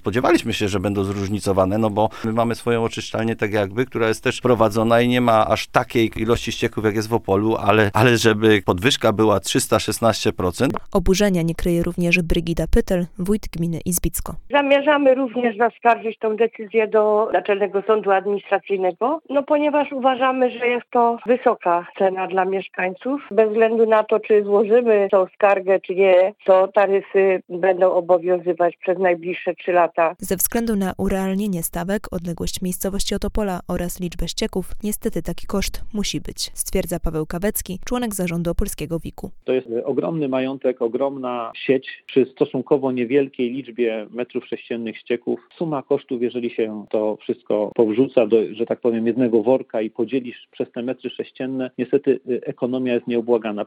spodziewaliśmy się, że będą zróżnicowane, no bo my mamy swoją oczyszczalnię tak jakby, która jest też prowadzona i nie ma aż takiej ilości ścieków, jak jest w Opolu, ale żeby podwyżka była 316%. Oburzenia nie kryje również Brygida Pytel, wójt gminy Izbicko. Zamierzamy również zaskarżyć tą decyzję do Naczelnego Sądu Administracyjnego, ponieważ uważamy, że jest to wysoka cena dla mieszkańców. Bez względu na to, czy złożymy tą skargę, czy nie, to taryfy będą obowiązywać przez najbliższe 3 lata. Ze względu na urealnienie stawek, odległość miejscowości od Opola oraz liczbę ścieków, niestety taki koszt musi być, stwierdza Paweł Kawecki, członek zarządu opolskiego WIK-u. To jest ogromny majątek, ogromna sieć przy stosunkowo niewielkiej liczbie metrów sześciennych ścieków. Suma kosztów, jeżeli się to wszystko powrzuca do, że tak powiem, jednego worka i podzielisz przez te metry sześcienne, niestety ekonomia jest nieubłagana.